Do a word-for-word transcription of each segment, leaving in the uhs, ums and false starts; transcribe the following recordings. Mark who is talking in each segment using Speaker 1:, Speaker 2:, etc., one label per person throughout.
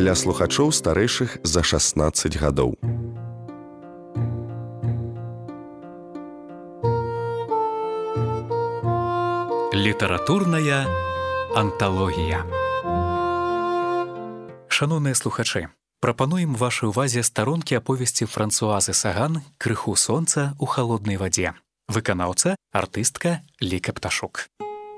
Speaker 1: для слухачоў старэйшых за шаснаццаць гадоў.
Speaker 2: Літаратурная анталогія. Шаноўныя слухачы, прапануем вашай увазе старонкі аповесці Франсуазы Саган «Крыху сонца ў халоднай вадзе». Выканаўца, артыстка Ліка Пташук.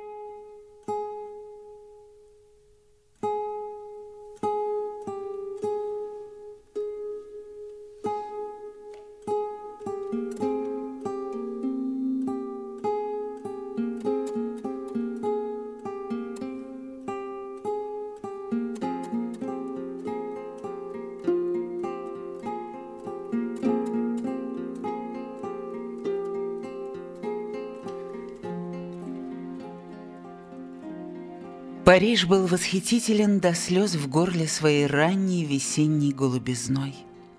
Speaker 3: Париж был восхитителен до слез в горле своей ранней весенней голубизной.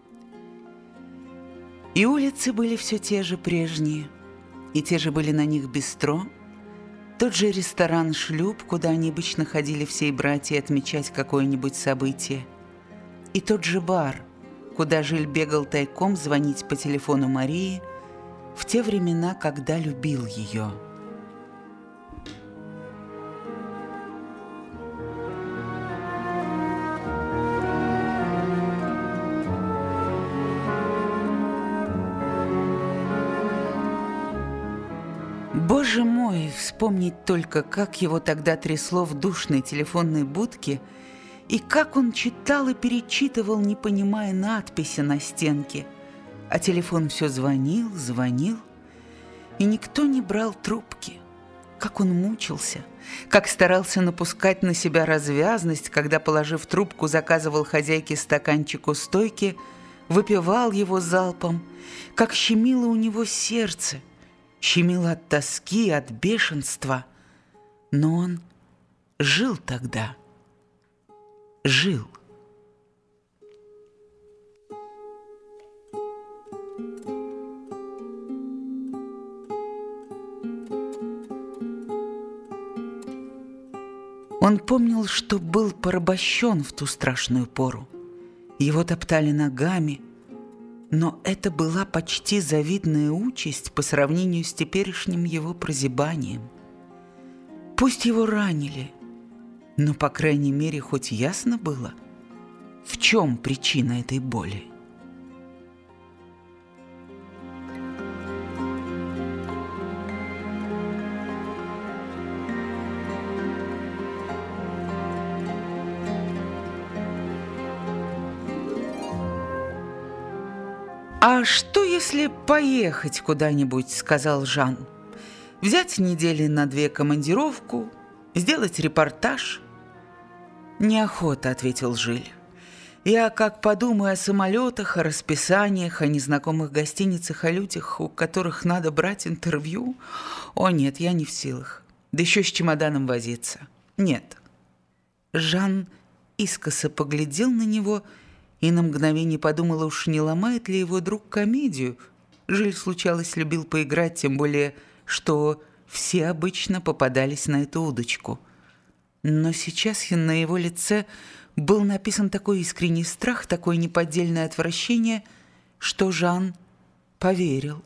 Speaker 3: И улицы были все те же прежние, и те же были на них бистро, тот же ресторан «Шлюп», куда они обычно ходили всей братьей отмечать какое-нибудь событие, и тот же бар, куда Жиль бегал тайком звонить по телефону Марии в те времена, когда любил ее. Боже мой, вспомнить только, как его тогда трясло в душной телефонной будке, и как он читал и перечитывал, не понимая надписи на стенке. А телефон все звонил, звонил, и никто не брал трубки. Как он мучился, как старался напускать на себя развязность, когда, положив трубку, заказывал хозяйке стаканчик у стойки, выпивал его залпом, как щемило у него сердце, щемило от тоски, от бешенства. Но он жил тогда. Жил. Он помнил, что был порабощен в ту страшную пору. Его топтали ногами, но это была почти завидная участь по сравнению с теперешним его прозябанием. Пусть его ранили, но, по крайней мере, хоть ясно было, в чем причина этой боли. «А что, если поехать куда-нибудь?» – сказал Жан. «Взять недели на две командировку, сделать репортаж?» «Неохота», – ответил Жиль. «Я как подумаю о самолетах, о расписаниях, о незнакомых гостиницах, о людях, у которых надо брать интервью. О, нет, я не в силах. Да еще с чемоданом возиться. Нет». Жан искоса поглядел на него и на мгновение подумала, уж не ломает ли его друг комедию. Жиль, случалось, любил поиграть, тем более, что все обычно попадались на эту удочку. Но сейчас на его лице был написан такой искренний страх, такое неподдельное отвращение, что Жан поверил.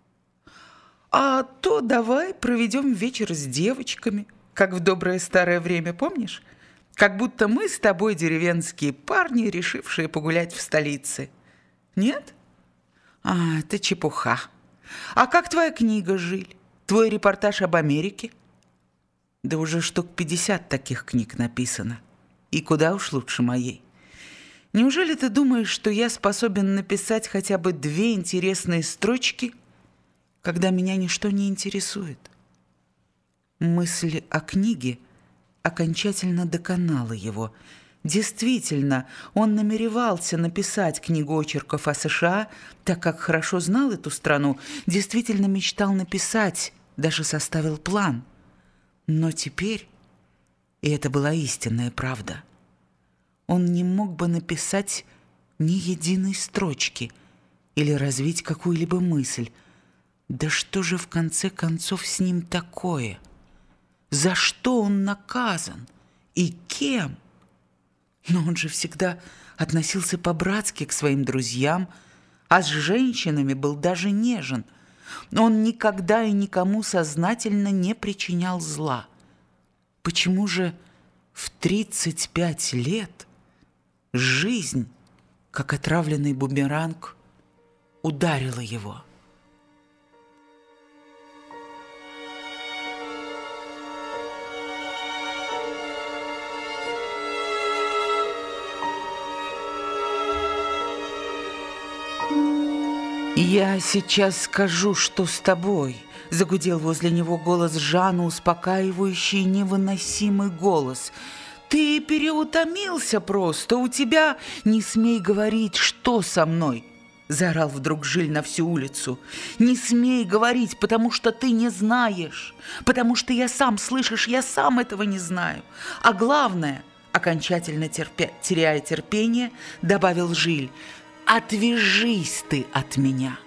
Speaker 3: «А то давай проведем вечер с девочками, как в доброе старое время, помнишь? Как будто мы с тобой деревенские парни, решившие погулять в столице. Нет? А, это чепуха. А как твоя книга, Жиль? Твой репортаж об Америке?» «Да уже штук пятьдесят таких книг написано. И куда уж лучше моей. Неужели ты думаешь, что я способен написать хотя бы две интересные строчки, когда меня ничто не интересует?» Мысль о книге окончательно доконала его. Действительно, он намеревался написать книгу очерков о США, так как хорошо знал эту страну, действительно мечтал написать, даже составил план. Но теперь, и это была истинная правда, он не мог бы написать ни единой строчки или развить какую-либо мысль. Да что же в конце концов с ним такое? За что он наказан? И кем? Но он же всегда относился по-братски к своим друзьям, а с женщинами был даже нежен. Он никогда и никому сознательно не причинял зла. Почему же в тридцать пять лет жизнь, как отравленный бумеранг, ударила его? «Я сейчас скажу, что с тобой», — загудел возле него голос Жана, успокаивающий невыносимый голос. «Ты переутомился просто, у тебя... Не смей говорить, что со мной!» — заорал вдруг Жиль на всю улицу. «Не смей говорить, потому что ты не знаешь, потому что я сам, слышишь, я сам этого не знаю. А главное, окончательно терпя... теряя терпение, добавил Жиль, «Отвяжись ты от меня!»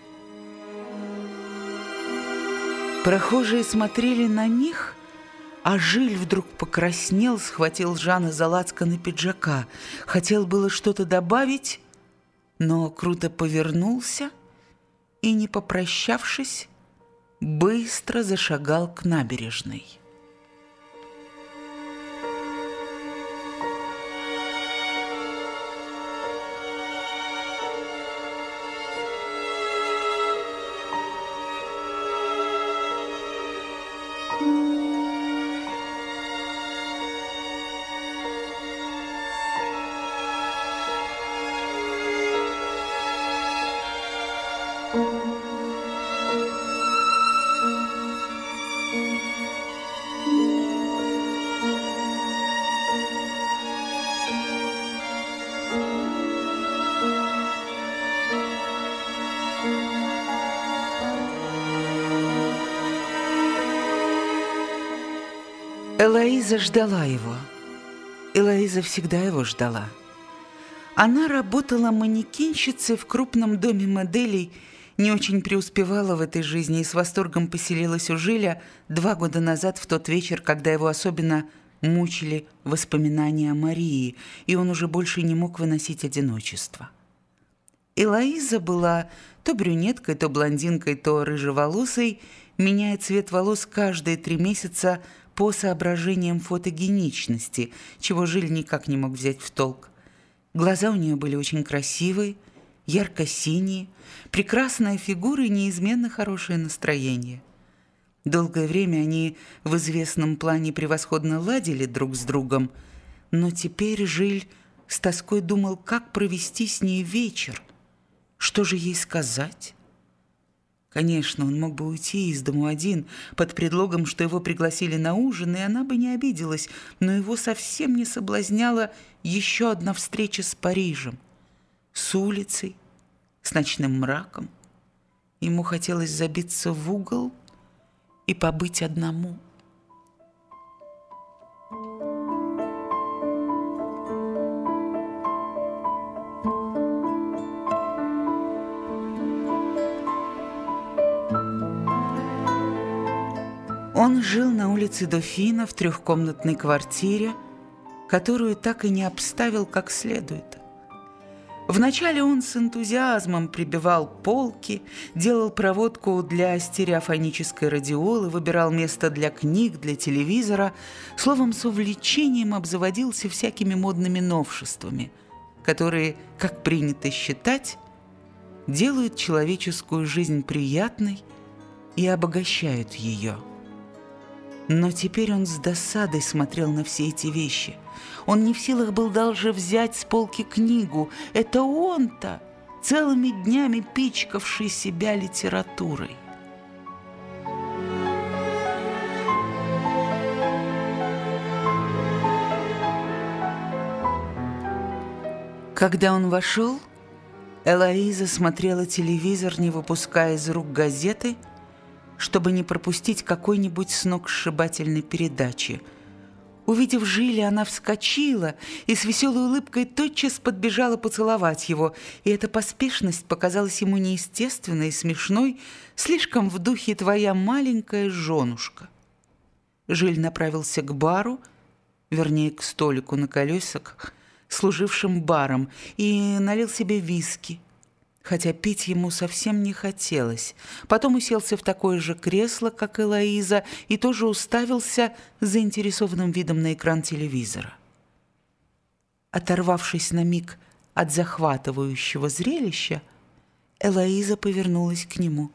Speaker 3: Прохожие смотрели на них, а Жиль вдруг покраснел, схватил Жана за лацканы пиджака. Хотел было что-то добавить, но круто повернулся и, не попрощавшись, быстро зашагал к набережной. Элоиза ждала его. Элоиза всегда его ждала. Она работала манекенщицей в крупном доме моделей, не очень преуспевала в этой жизни и с восторгом поселилась у Жиля два года назад, в тот вечер, когда его особенно мучили воспоминания о Марии, и он уже больше не мог выносить одиночество. Элоиза была то брюнеткой, то блондинкой, то рыжеволосой, меняя цвет волос каждые три месяца по соображениям фотогеничности, чего Жиль никак не мог взять в толк. Глаза у нее были очень красивые, ярко-синие, прекрасная фигура и неизменно хорошее настроение. Долгое время они в известном плане превосходно ладили друг с другом, но теперь Жиль с тоской думал, как провести с ней вечер, что же ей сказать. Конечно, он мог бы уйти из дому один под предлогом, что его пригласили на ужин, и она бы не обиделась, но его совсем не соблазняла еще одна встреча с Парижем, с улицей, с ночным мраком. Ему хотелось забиться в угол и побыть одному. Он жил на улице Дофина в трехкомнатной квартире, которую так и не обставил как следует. Вначале он с энтузиазмом прибивал полки, делал проводку для стереофонической радиолы, выбирал место для книг, для телевизора, словом, с увлечением обзаводился всякими модными новшествами, которые, как принято считать, делают человеческую жизнь приятной и обогащают ее. Но теперь он с досадой смотрел на все эти вещи. Он не в силах был даже взять с полки книгу. Это он-то, целыми днями пичкавший себя литературой. Когда он вошел, Элоиза смотрела телевизор, не выпуская из рук газеты, чтобы не пропустить какой-нибудь сногсшибательной передачи. Увидев Жиля, она вскочила и с веселой улыбкой тотчас подбежала поцеловать его, и эта поспешность показалась ему неестественной и смешной, слишком в духе «твоя маленькая женушка». Жиль направился к бару, вернее, к столику на колесах, служившим баром, и налил себе виски, хотя пить ему совсем не хотелось. Потом уселся в такое же кресло, как Элоиза, и тоже уставился с заинтересованным видом на экран телевизора. Оторвавшись на миг от захватывающего зрелища, Элоиза повернулась к нему.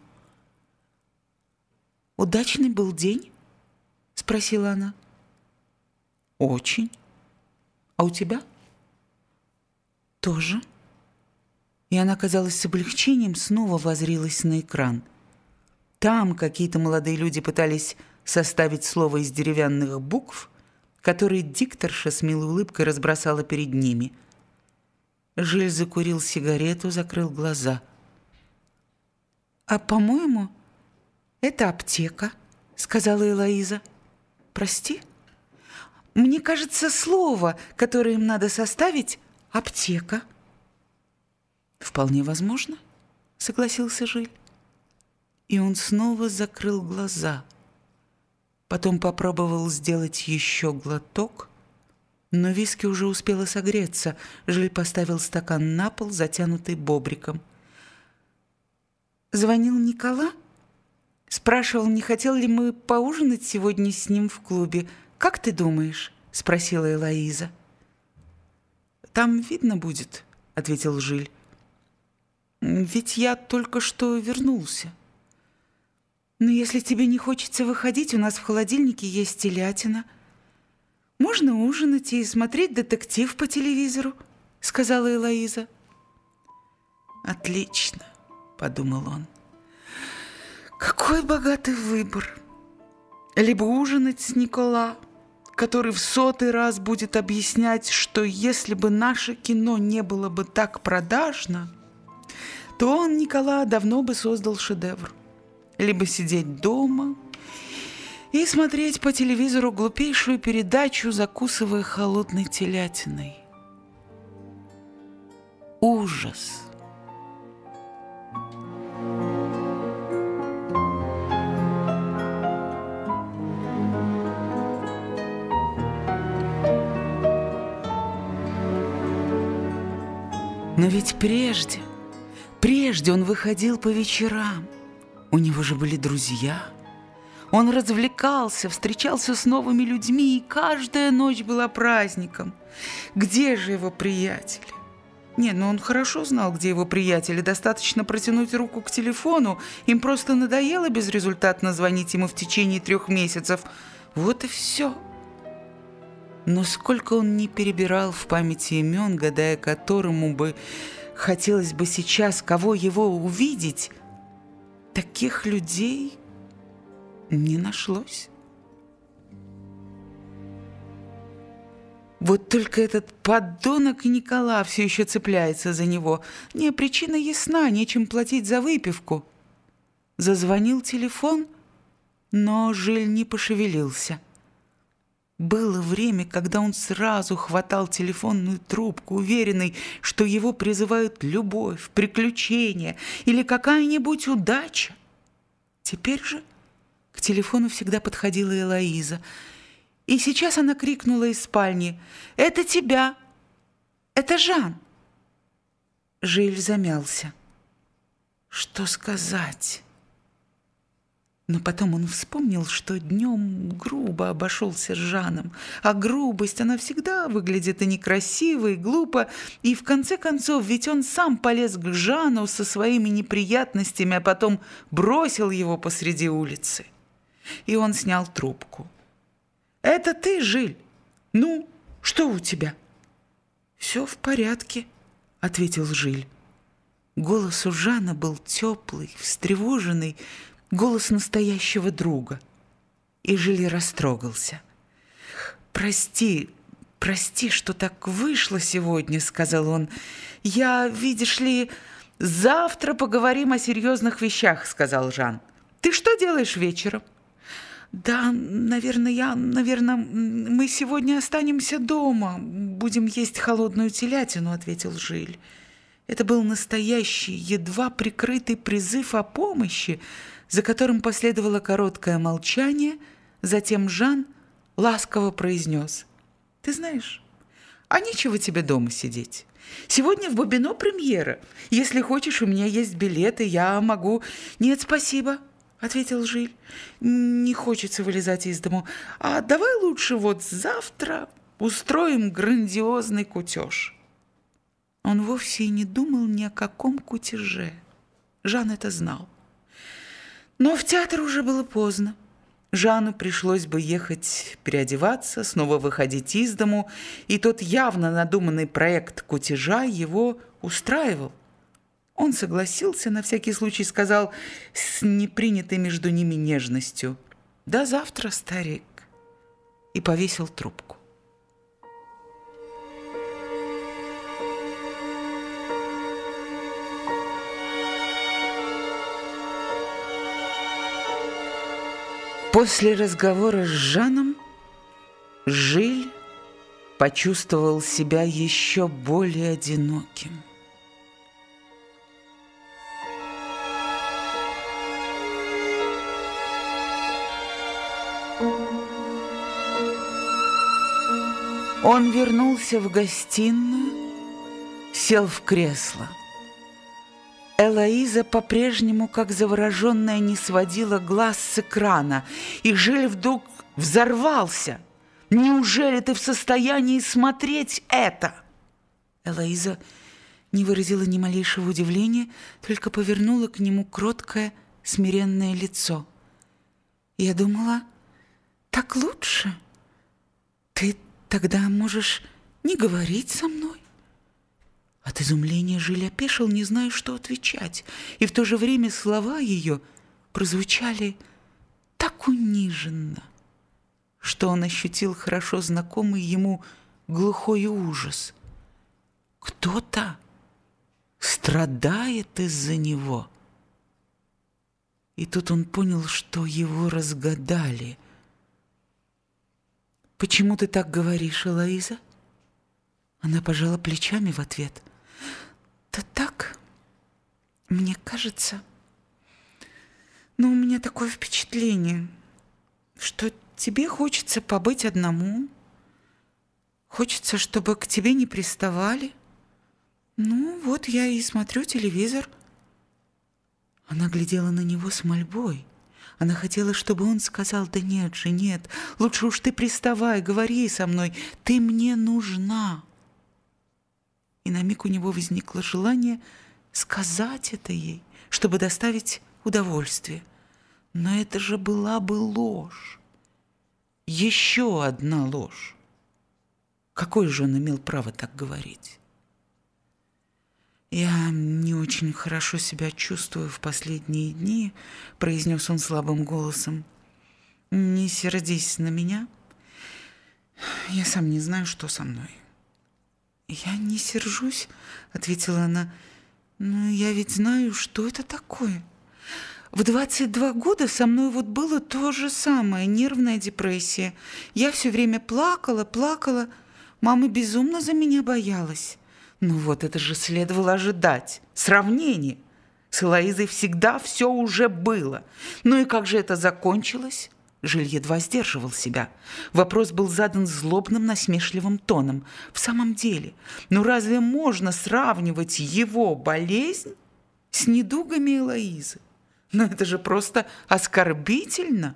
Speaker 3: «Удачный был день?» — спросила она. «Очень. А у тебя?» «Тоже». И она, казалось, с облегчением снова воззрилась на экран. Там какие-то молодые люди пытались составить слово из деревянных букв, которые дикторша с милой улыбкой разбросала перед ними. Жиль закурил сигарету, закрыл глаза. «А, по-моему, это аптека», — сказала Элоиза. «Прости? Мне кажется, слово, которое им надо составить, — аптека». «Вполне возможно», — согласился Жиль. И он снова закрыл глаза. Потом попробовал сделать еще глоток, но виски уже успела согреться. Жиль поставил стакан на пол, затянутый бобриком. «Звонил Никола? Спрашивал, не хотел ли мы поужинать сегодня с ним в клубе. Как ты думаешь?» — спросила Элоиза. «Там видно будет», — ответил Жиль. «Ведь я только что вернулся. Но если тебе не хочется выходить, у нас в холодильнике есть телятина. Можно ужинать и смотреть детектив по телевизору», — сказала Элоиза. «Отлично», — подумал он. «Какой богатый выбор! Либо ужинать с Никола, который в сотый раз будет объяснять, что если бы наше кино не было бы так продажно, то он, Никола, давно бы создал шедевр. Либо сидеть дома и смотреть по телевизору глупейшую передачу, закусывая холодной телятиной. Ужас! Но ведь прежде, прежде он выходил по вечерам. У него же были друзья. Он развлекался, встречался с новыми людьми, и каждая ночь была праздником. Где же его приятели? Не, ну он хорошо знал, где его приятели. Достаточно протянуть руку к телефону. Им просто надоело безрезультатно звонить ему в течение трех месяцев. Вот и все. Но сколько он не перебирал в памяти имен, гадая которому бы хотелось бы сейчас кого его увидеть, таких людей не нашлось. Вот только этот подонок Никола все еще цепляется за него. Не, причина ясна, нечем платить за выпивку. Зазвонил телефон, но Жиль не пошевелился. Было время, когда он сразу хватал телефонную трубку, уверенный, что его призывают любовь, приключения или какая-нибудь удача. Теперь же к телефону всегда подходила Элоиза. И сейчас она крикнула из спальни: «Это тебя! Это Жан!» Жиль замялся. Что сказать? Но потом он вспомнил, что днем грубо обошелся с Жаном, а грубость, она всегда выглядит и некрасиво, и глупо, и в конце концов, ведь он сам полез к Жану со своими неприятностями, а потом бросил его посреди улицы. И он снял трубку. «Это ты, Жиль? Ну, что у тебя?» «Все в порядке», — ответил Жиль. Голос у Жана был теплый, встревоженный, голос настоящего друга. И Жиль растрогался. «Прости, прости, что так вышло сегодня», — сказал он. «Я, видишь ли, завтра поговорим о серьезных вещах», — сказал Жан. «Ты что делаешь вечером?» «Да, наверное, я, наверное, мы сегодня останемся дома, будем есть холодную телятину», — ответил Жиль. Это был настоящий, едва прикрытый призыв о помощи, за которым последовало короткое молчание, затем Жан ласково произнес: «Ты знаешь, А нечего тебе дома сидеть. Сегодня в Бобино премьера. Если хочешь, у меня есть билеты, я могу...» «Нет, спасибо», — ответил Жиль. «Не хочется вылезать из дому. А давай лучше вот завтра устроим грандиозный кутеж». Он вовсе и не думал ни о каком кутеже. Жан это знал. Но в театр уже было поздно. Жану пришлось бы ехать переодеваться, снова выходить из дому, и тот явно надуманный проект кутежа его устраивал. Он согласился, на всякий случай сказал с непринятой между ними нежностью: «До завтра, старик», и повесил трубку. После разговора с Жаном Жиль почувствовал себя еще более одиноким. Он вернулся в гостиную, сел в кресло. Элоиза по-прежнему, как завороженная, не сводила глаз с экрана, и Жиль вдруг взорвался. «Неужели ты в состоянии смотреть это?» Элоиза не выразила ни малейшего удивления, только повернула к нему кроткое, смиренное лицо. «Я думала, так лучше. Ты тогда можешь не говорить со мной». От изумления Жиль опешил, не зная, что отвечать, и в то же время слова ее прозвучали так униженно, что он ощутил хорошо знакомый ему глухой ужас. Кто-то страдает из-за него. И тут он понял, что его разгадали. «Почему ты так говоришь, Элоиза?» Она пожала плечами в ответ. «Да так, мне кажется, но у меня такое впечатление, что тебе хочется побыть одному, хочется, чтобы к тебе не приставали. Ну, вот я и смотрю телевизор». Она глядела на него с мольбой. Она хотела, чтобы он сказал: «Да нет же, нет, лучше уж ты приставай, говори со мной, ты мне нужна». И на миг у него возникло желание сказать это ей, чтобы доставить удовольствие. Но это же была бы ложь. Еще одна ложь. Какой же он имел право так говорить? «Я не очень хорошо себя чувствую в последние дни», — произнес он слабым голосом. «Не сердись на меня. Я сам не знаю, что со мной». «Я не сержусь», — ответила она, — «но я ведь знаю, что это такое. В двадцать два года со мной вот было то же самое, нервная депрессия. Я все время плакала, плакала. Мама безумно за меня боялась. Ну вот это же следовало ожидать. Сравнение. С Элоизой всегда все уже было. Ну и как же это закончилось?» Жиль едва сдерживал себя. Вопрос был задан злобным, насмешливым тоном. В самом деле, ну разве можно сравнивать его болезнь с недугами Элоизы? Ну это же просто оскорбительно.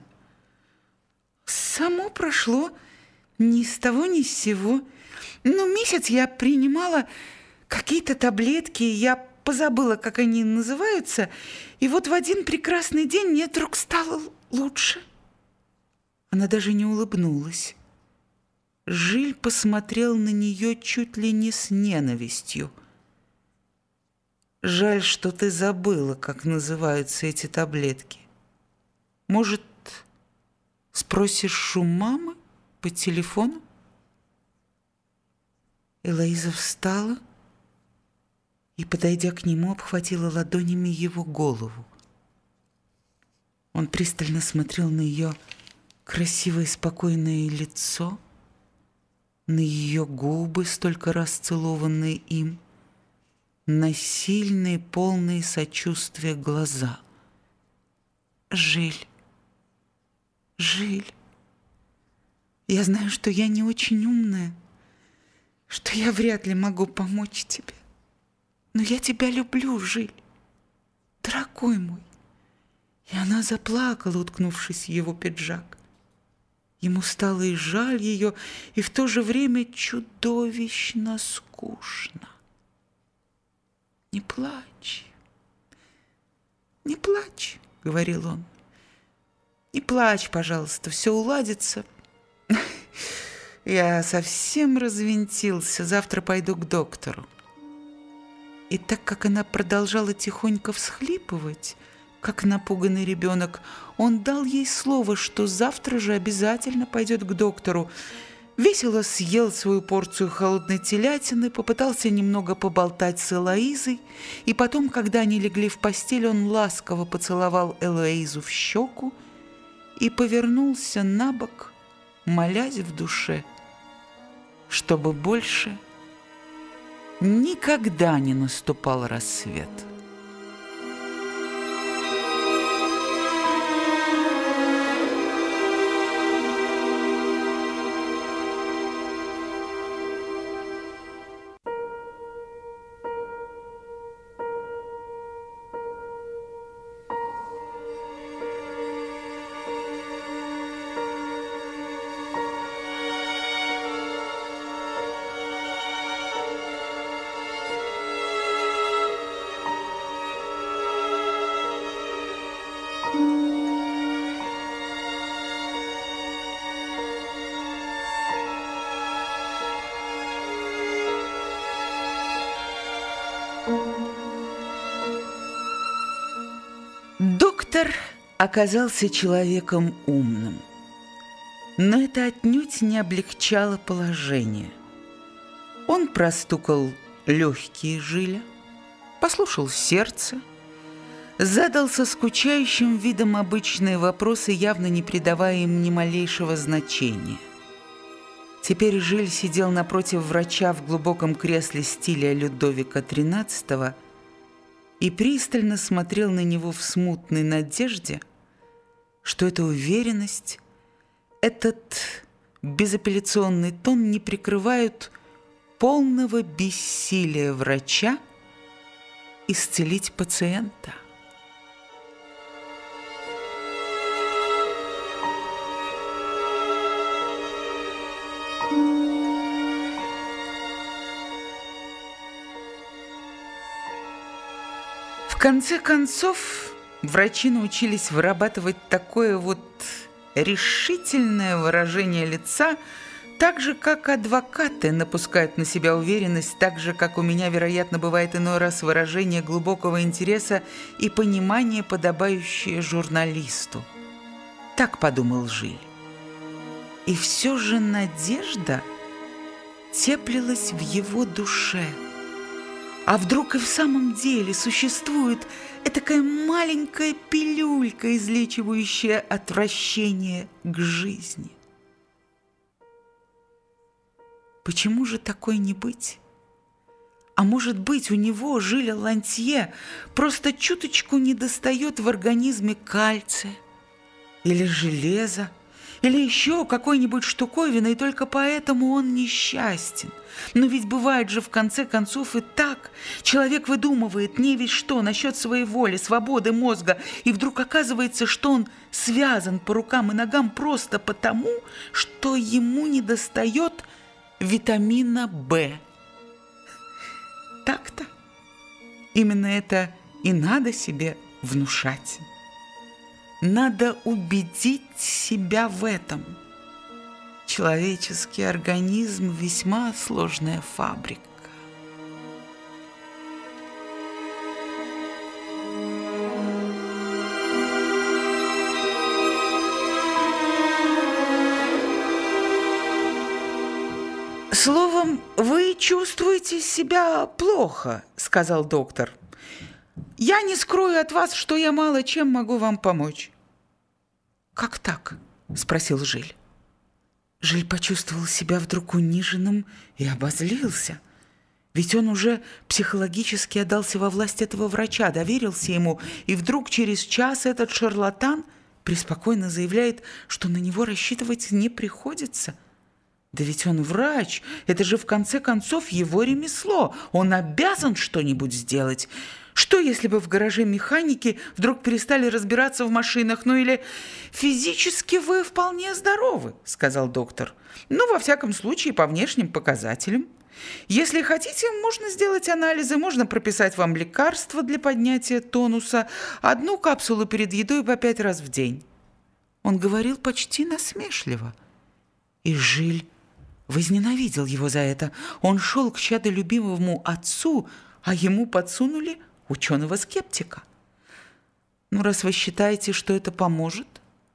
Speaker 3: Само прошло ни с того ни с сего. Ну, месяц я принимала какие-то таблетки, я позабыла, как они называются, и вот в один прекрасный день мне вдруг стало лучше. Она даже не улыбнулась. Жиль посмотрел на нее чуть ли не с ненавистью. «Жаль, что ты забыла, как называются эти таблетки. Может, спросишь у мамы по телефону?» Элоиза встала и, подойдя к нему, обхватила ладонями его голову. Он пристально смотрел на ее красивое спокойное лицо, на ее губы, столько раз целованные им, на сильные, полные сочувствия глаза. «Жиль, Жиль, я знаю, что я не очень умная, что я вряд ли могу помочь тебе. Но я тебя люблю, Жиль, дорогой мой. И она заплакала, уткнувшись в его пиджак. Ему стало и жаль ее, и в то же время чудовищно скучно. «Не плачь, не плачь», — говорил он. «Не плачь, пожалуйста, все уладится. Я совсем развинтился, завтра пойду к доктору». И так как она продолжала тихонько всхлипывать, как напуганный ребенок, он дал ей слово, что завтра же обязательно пойдет к доктору. Весело съел свою порцию холодной телятины, попытался немного поболтать с Элоизой, и потом, когда они легли в постель, он ласково поцеловал Элоизу в щеку и повернулся на бок, молясь в душе, чтобы больше никогда не наступал рассвет. Доктор оказался человеком умным, но это отнюдь не облегчало положение. Он простукал легкие Жиля, послушал сердце, задал со скучающим видом обычные вопросы, явно не придавая им ни малейшего значения. Теперь Жиль сидел напротив врача в глубоком кресле стиля Людовика тринадцатого и пристально смотрел на него в смутной надежде, что эта уверенность, этот безапелляционный тон не прикрывают полного бессилия врача исцелить пациента. В конце концов, врачи научились вырабатывать такое вот решительное выражение лица, так же, как адвокаты напускают на себя уверенность, так же, как у меня, вероятно, бывает иной раз выражение глубокого интереса и понимания, подобающее журналисту. Так подумал Жиль. И все же надежда теплилась в его душе. А вдруг и в самом деле существует этакая маленькая пилюлька, излечивающая отвращение к жизни? Почему же такой не быть? А может быть, у него, Жиля Лантье, просто чуточку недостает в организме кальция или железа, или еще какой-нибудь штуковины, и только поэтому он несчастен. Но ведь бывает же в конце концов и так. Человек выдумывает не весь что насчет своей воли, свободы мозга, и вдруг оказывается, что он связан по рукам и ногам просто потому, что ему недостает витамина В. Так-то. Именно это и надо себе внушать. Надо убедить себя в этом. Человеческий организм – весьма сложная фабрика. «Словом, вы чувствуете себя плохо», – сказал доктор. «Я не скрою от вас, что я мало чем могу вам помочь». «Как так?» – спросил Жиль. Жиль почувствовал себя вдруг униженным и обозлился. Ведь он уже психологически отдался во власть этого врача, доверился ему, и вдруг через час этот шарлатан преспокойно заявляет, что на него рассчитывать не приходится. Да ведь он врач, это же в конце концов его ремесло, он обязан что-нибудь сделать. Что, если бы в гараже механики вдруг перестали разбираться в машинах? Ну или физически вы вполне здоровы, сказал доктор. Ну, во всяком случае, по внешним показателям. Если хотите, можно сделать анализы, можно прописать вам лекарства для поднятия тонуса, одну капсулу перед едой по пять раз в день. Он говорил почти насмешливо. И Жиль возненавидел его за это. Он шел к чадолюбивому отцу, а ему подсунули ученого-скептика. Ну, раз вы считаете, что это поможет,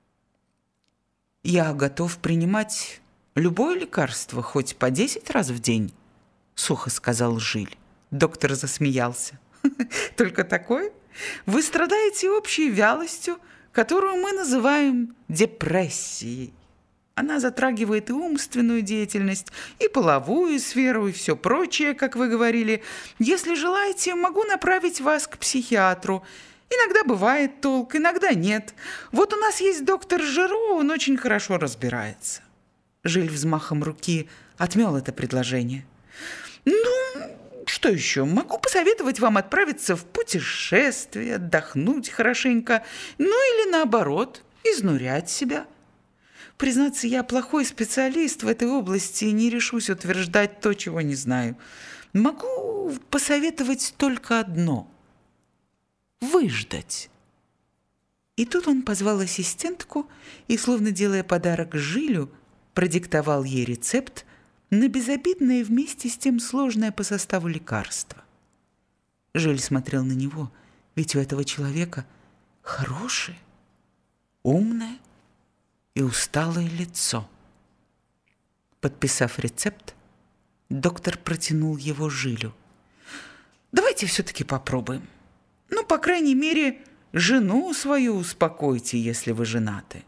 Speaker 3: я готов принимать любое лекарство, хоть по десять раз в день, сухо сказал Жиль. Доктор засмеялся. Только такое? Вы страдаете общей вялостью, которую мы называем депрессией. Она затрагивает и умственную деятельность, и половую сферу, и все прочее, как вы говорили. Если желаете, могу направить вас к психиатру. Иногда бывает толк, иногда нет. Вот у нас есть доктор Жиро, он очень хорошо разбирается. Жиль взмахом руки отмел это предложение. Ну, что еще? Могу посоветовать вам отправиться в путешествие, отдохнуть хорошенько, ну или наоборот, изнурять себя. Признаться, я плохой специалист в этой области и не решусь утверждать то, чего не знаю. Могу посоветовать только одно – выждать. И тут он позвал ассистентку и, словно делая подарок Жилю, продиктовал ей рецепт на безобидное и вместе с тем сложное по составу лекарство. Жиль смотрел на него, ведь у этого человека хорошее, умное и усталое лицо. Подписав рецепт, доктор протянул его Жилю. «Давайте все-таки попробуем. Ну, по крайней мере, жену свою успокойте, если вы женаты».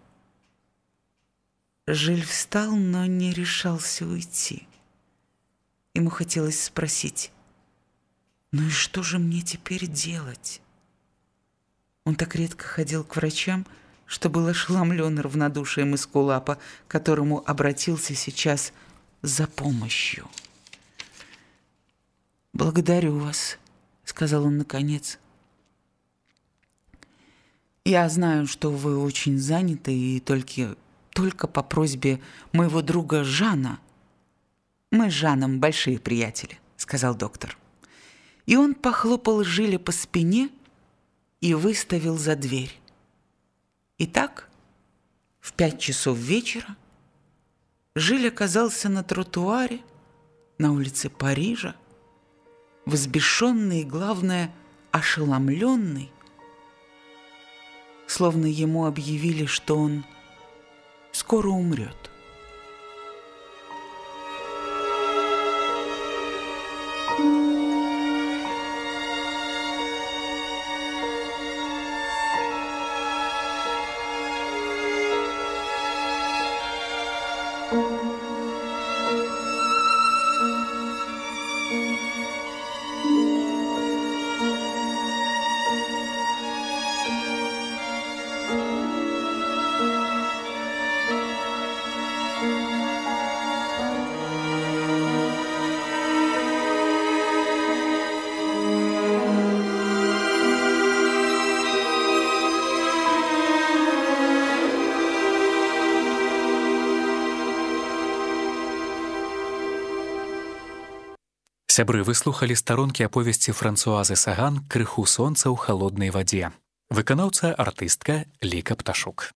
Speaker 3: Жиль встал, но не решался уйти. Ему хотелось спросить: «Ну и что же мне теперь делать?» Он так редко ходил к врачам, что был ошеломлен равнодушием эскулапа, к которому обратился сейчас за помощью. «Благодарю вас», — сказал он наконец. «Я знаю, что вы очень заняты, и только, только по просьбе моего друга Жана». «Мы с Жаном большие приятели», — сказал доктор. И он похлопал Жиля по спине и выставил за дверь. Итак, в пять часов вечера Жиль оказался на тротуаре на улице Парижа, взбешенный и, главное, ошеломленный, словно ему объявили, что он скоро умрет.
Speaker 2: Сябры, вы слухалі старонкі аповесці Франсуазы Саган «Крыху сонца ў халоднай вадзе». Выканаўца артыстка Ліка Пташук.